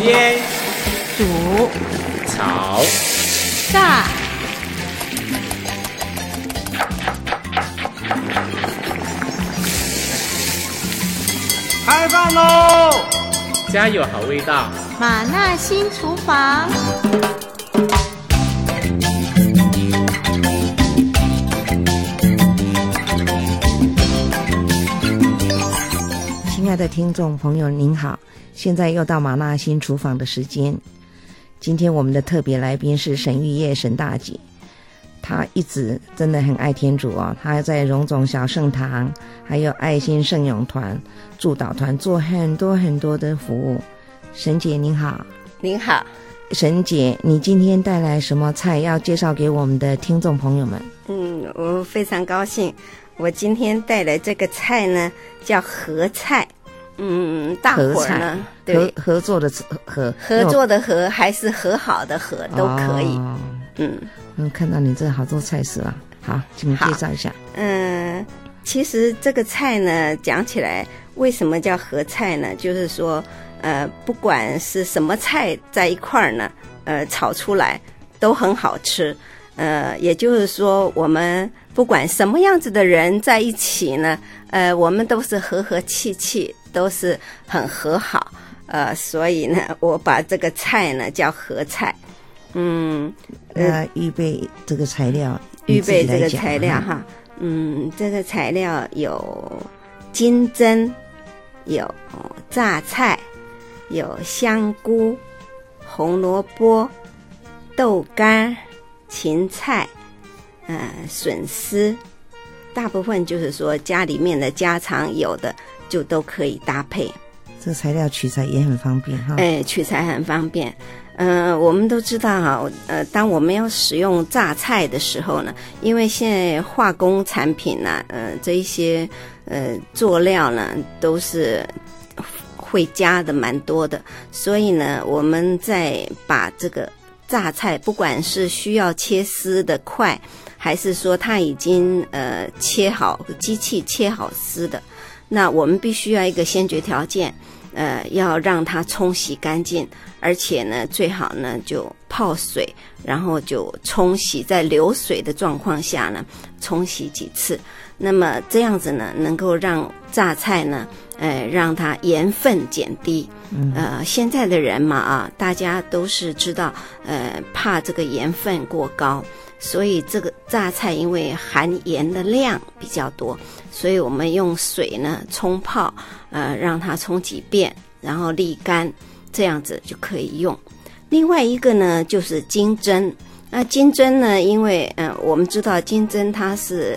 煎、 煮、 炒、 炸、 开饭喽！ 家有好味道。 马纳新厨房。 亲爱的听众朋友您好，现在又到马纳新厨房的时间。今天我们的特别来宾是沈玉叶沈大姐，她一直真的很爱天主哦，她在荣总小圣堂还有爱心圣咏团祝祷团做很多很多的服务。沈姐您好。 您好。 沈姐，你今天带来什么菜要介绍给我们的听众朋友们？ 我非常高兴，我今天带来这个菜呢叫合菜。大伙儿呢，对， 合作的合还是和好的和都可以。 看到你这好多菜式啊，好，请介绍一下。 其实这个菜呢，讲起来为什么叫合菜呢？就是说，不管是什么菜在一块儿呢，炒出来都很好吃。也就是说，我们不管什么样子的人在一起呢，我们都是和和气气，都是很和好。所以呢，我把这个菜呢叫合菜。 预备这个材料， 哈。这个材料有金针，有榨菜，有香菇、红萝卜、豆干、芹菜，笋丝，大部分就是说家里面的家常有的就都可以搭配。 这材料取材也很方便哈。 取材很方便。我们都知道哈，当我们要使用榨菜的时候呢，因为现在化工产品呢，这一些佐料呢都是会加的蛮多的，所以呢，我们在把这个榨菜，不管是需要切丝的块，还是说它已经切好，机器切好丝的，那我们必须要一个先决条件，要让它冲洗干净，而且呢，最好呢就泡水，然后就冲洗，在流水的状况下呢，冲洗几次。那么这样子呢，能够让榨菜呢，让它盐分减低。现在的人嘛大家都是知道，怕这个盐分过高，所以这个榨菜因为含盐的量比较多，所以我们用水呢冲泡，让它冲几遍，然后沥干，这样子就可以用。另外一个呢就是金针。那金针呢，因为我们知道金针它是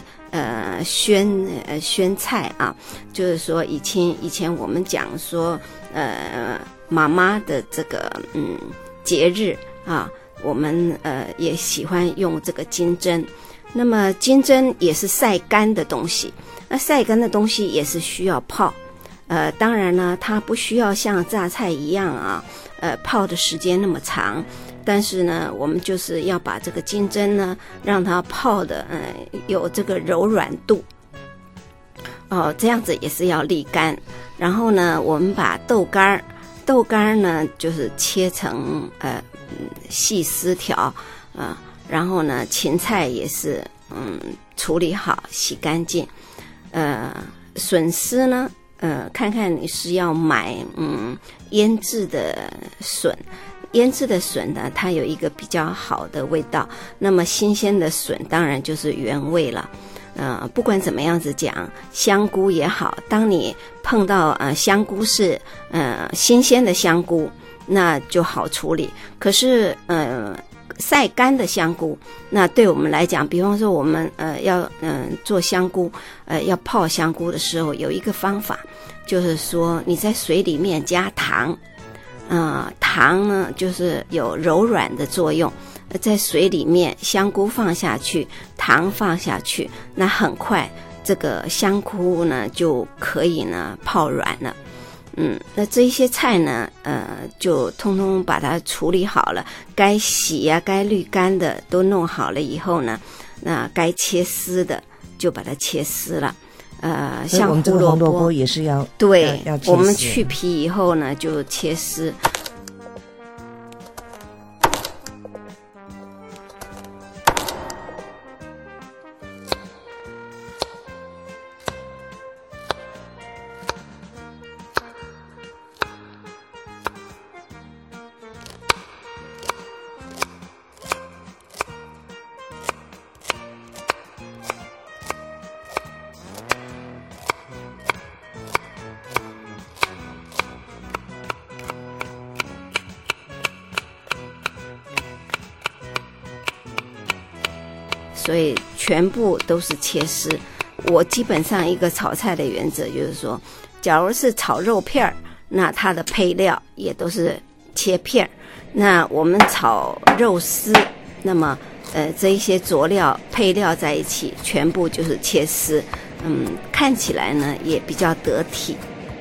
宣菜啊，就是说以前我们讲说妈妈的这个节日啊，我们也喜欢用这个金针。那么金针也是晒干的东西，那晒干的东西也是需要泡。当然呢，它不需要像榨菜一样啊，泡的时间那么长。但是呢，我们就是要把这个金针呢，让它泡的有这个柔软度。这样子也是要沥干。然后呢，我们把豆干呢就是切成细丝条然后呢，芹菜也是处理好洗干净。笋丝呢，看看你是要买腌制的笋。腌制的笋呢，它有一个比较好的味道。那么新鲜的笋当然就是原味了。不管怎么样子讲，香菇也好，当你碰到香菇是新鲜的香菇，那就好处理。可是晒干的香菇，那对我们来讲，比方说我们要做香菇，要泡香菇的时候，有一个方法，就是说你在水里面加糖。糖呢就是有柔软的作用，在水里面香菇放下去，糖放下去，那很快这个香菇呢就可以呢泡软了。那这一些菜呢就通通把它处理好了，该洗该滤干的都弄好了以后呢，那该切丝的就把它切丝了。像我们这个红萝卜也是要对要切丝。 我们去皮以后呢就切丝。 所以全部都是切丝。我基本上一个炒菜的原则就是说，假如是炒肉片儿，那它的配料也都是切片儿。那我们炒肉丝，那么这一些佐料配料在一起，全部就是切丝，看起来呢也比较得体。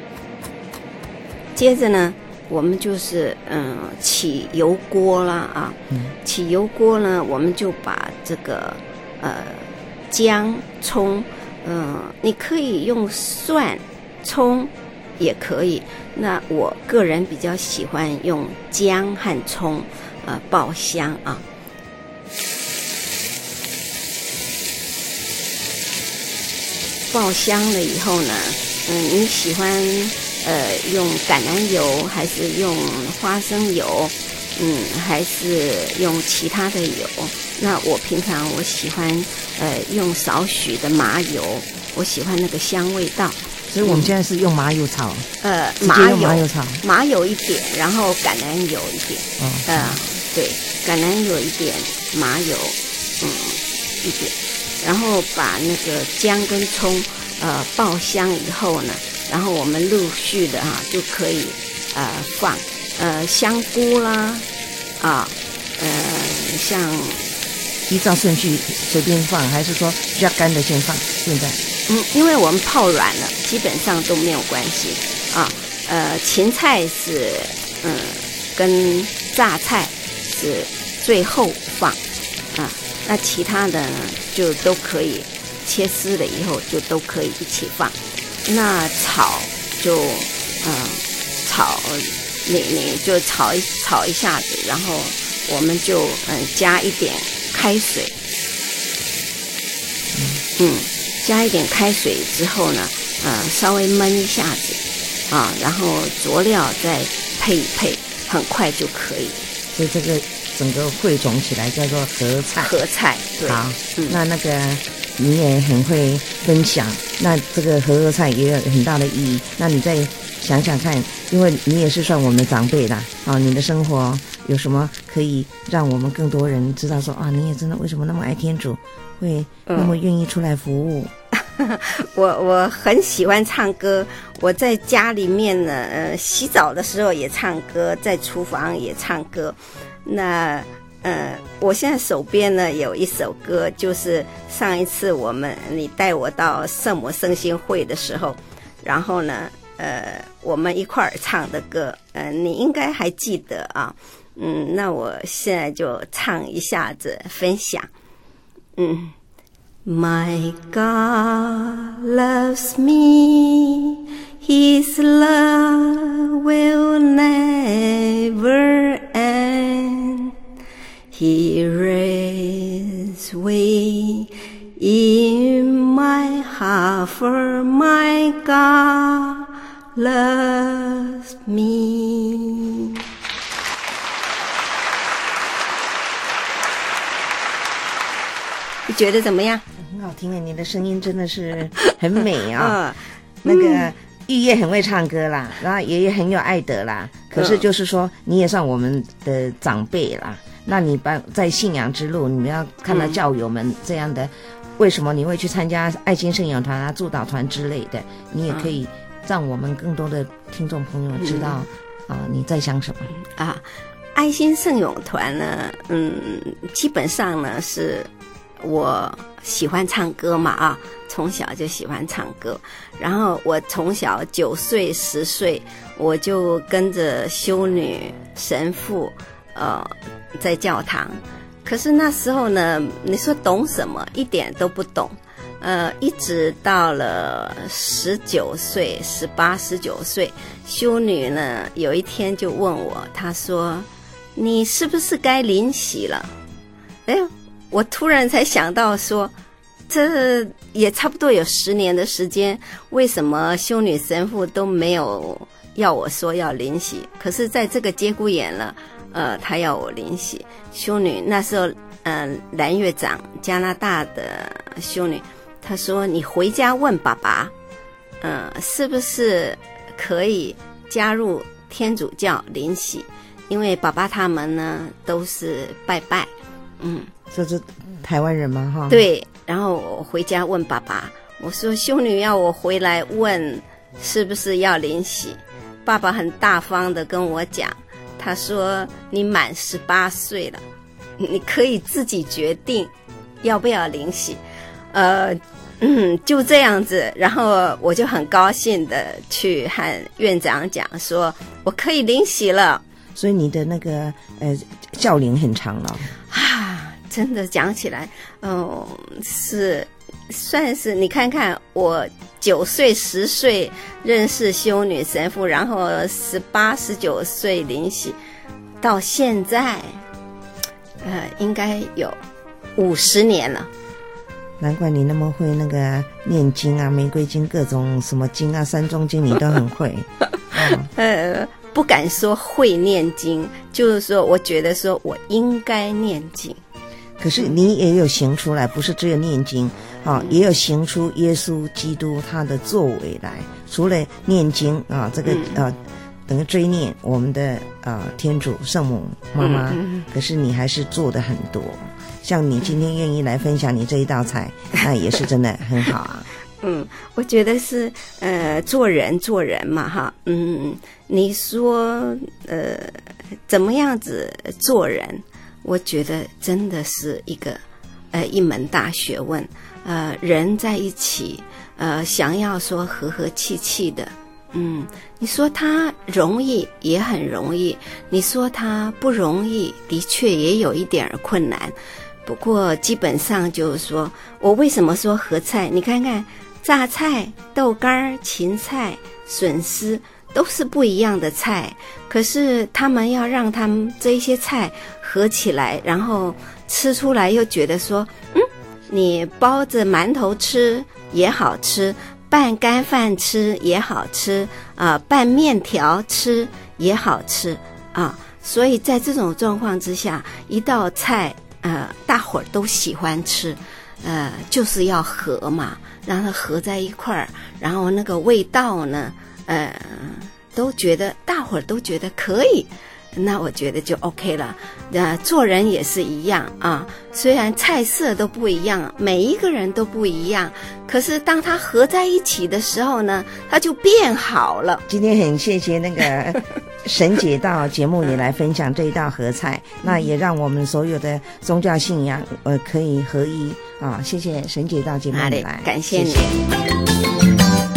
接着呢，我们就是起油锅啦啊，起油锅呢，我们就把这个姜、葱，你可以用蒜、葱也可以。那我个人比较喜欢用姜和葱，爆香啊。爆香了以后呢，你喜欢用橄榄油还是用花生油，还是用其他的油？那我平常我喜欢用少许的麻油，我喜欢那个香味道。 所以我们现在是用麻油炒， 麻油炒， 麻油一点，然后橄榄油一点，对，橄榄油一点，麻油一点，然后把那个姜跟葱爆香以后呢，然后我们陆续的就可以放香菇啦像依照顺序随便放，还是说比较干的先放？现在因为我们泡软了，基本上都没有关系啊。芹菜是跟榨菜是最后放啊，那其他的呢就都可以切丝了以后就都可以一起放。那炒就炒你就炒一下子，然后我们就加一点开水，加一点开水之后呢，稍微焖一下子然后佐料再配一配，很快就可以。 所以这个整个汇总起来叫做合菜。 合菜，对。 好，那个你也很会分享，那这个合菜也有很大的意义。那你再想想看，因为你也是算我们的长辈啦，你的生活有什么可以让我们更多人知道说你也真的为什么那么爱天主，会那么愿意出来服务？ 我很喜欢唱歌，我在家里面呢，洗澡的时候也唱歌，在厨房也唱歌。那我现在手边呢有一首歌，就是上一次你带我到圣母圣心会的时候，然后呢我们一块儿唱的歌，你应该还记得啊。那我现在就唱一下子分享。My God loves me, His love will never end. He reigns way in my heart, for my God loves me. 你觉得怎么样？ 很好听诶，你的声音真的是很美啊。那个玉叶很会唱歌啦，然后也很有爱德啦。可是就是说，你也算我们的长辈啦。那你在信仰之路，你们要看到教友们这样的，为什么你会去参加爱心圣咏团祝祷团之类的？你也可以让我们更多的听众朋友知道你在想什么爱心圣咏团呢，基本上呢是我喜欢唱歌嘛从小就喜欢唱歌，然后我从小9岁10岁我就跟着修女神父在教堂。可是那时候呢，你说懂什么？一点都不懂。一直到了18、19岁，修女呢有一天就问我，她说：“你是不是该临洗了？”我突然才想到说，这也差不多有10年的时间，为什么修女神父都没有要我说要临洗？可是在这个节骨眼了，他要我临洗。修女那时候，蓝月长加拿大的修女，她说：“你回家问爸爸，是不是可以加入天主教临洗？因为爸爸他们呢都是拜拜。” 这是台湾人吗？哈， 对。然后我回家问爸爸，我说修女要我回来问是不是要领洗。爸爸很大方的跟我讲，他说你满18岁了，你可以自己决定要不要领洗。就这样子，然后我就很高兴的去和院长讲说我可以领洗了。 所以你的那个教龄很长了啊，真的讲起来是算是你看看，我9岁10岁认识修女神父，然后18、19岁领洗，到现在应该有50年了。 难怪你那么会那个念经啊，玫瑰经各种什么经啊，三中经你都很会。 不敢说会念经，就是说我觉得说我应该念经。 可是你也有行出来，不是只有念经也有行出耶稣基督他的作为来。除了念经这个等于追念我们的天主圣母妈妈，可是你还是做的很多。像你今天愿意来分享你这一道菜，那也是真的很好啊。 我觉得是做人嘛哈，你说怎么样子做人，我觉得真的是一门大学问。人在一起想要说和和气气的，你说他容易也很容易，你说他不容易的确也有一点困难。不过基本上就是说，我为什么说合菜，你看看榨菜、豆干、芹菜、笋丝都是不一样的菜，可是他们要让他们这些菜合起来，然后吃出来又觉得说你包着馒头吃也好吃，拌干饭吃也好吃拌面条吃也好吃所以在这种状况之下，一道菜大伙儿都喜欢吃，就是要合嘛，让它合在一块儿，然后那个味道呢，大伙儿都觉得可以，那我觉得就 OK 了。做人也是一样虽然菜色都不一样，每一个人都不一样，可是当它合在一起的时候呢，它就变好了。 今天很谢谢那个沈姐到节目里来分享这一道合菜，那也让我们所有的宗教信仰可以合一谢谢沈姐到节目里来， 感谢你。 谢谢。